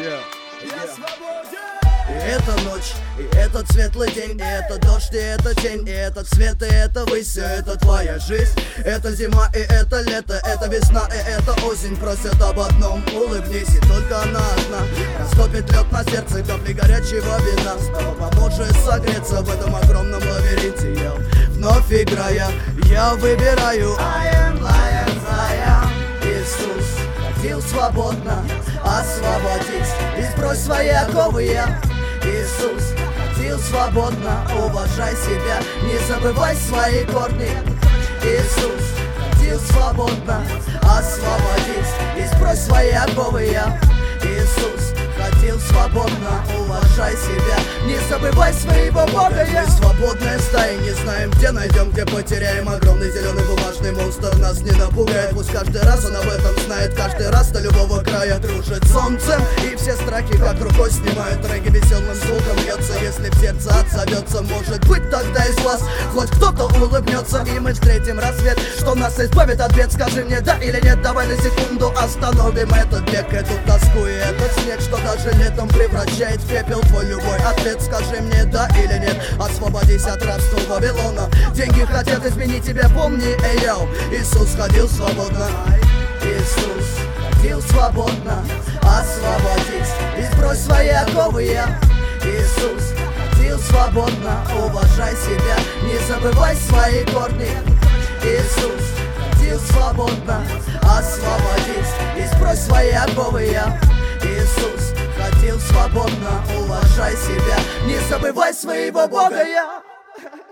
Я свободен! И это ночь, и этот светлый день, и это дождь, и это тень, и этот свет, и это высь, все это твоя жизнь. Это зима, и это лето, это весна, и это осень. Просят об одном, улыбнись, и только она одна. Растопит лед на сердце, капли горячего вина. Снова поможет согреться в этом огромном лабиринте. Я вновь играя, я выбираю I am lion, Иисус ходил свободно, освободись и сбрось свои оковы. Я Иисус ходил свободно, уважай себя, не забывай свои корни. Иисус ходил свободно, освободись и сбрось свои оковы. Я Иисус ходил свободно, уважай себя, не забывай своего Бога. Мы свободная стая, не знаем, где найдем, где потеряем. Огромный зеленый бумажный монстр нас не напугает. Пусть каждый раз он об этом знает, каждый раз до любого края дружит солнцем. И все страхи как рукой снимают, треки веселым звуком льется. Если в сердце отзовется, может быть тогда из глаз хоть кто-то улыбнется. И мы встретим рассвет, что нас избавит от бед. Скажи мне да или нет, давай на секунду остановим этот бег, эту тоску и этот снег, что даже летом превращает в пепел твой любой ответ. Скажи мне да или нет, освободись от рабства Вавилона. Деньги хотят изменить тебя, помни, эй, йоу. Иисус ходил свободно, Иисус ходил свободно, освободись и сбрось свои оковы. Я Иисус ходил свободно, уважай себя, не забывай свои корни. Иисус ходил свободно, освободись и сбрось свои оковы. Я Иисус ходил свободно, уважай себя, не забывай своего Бога. Я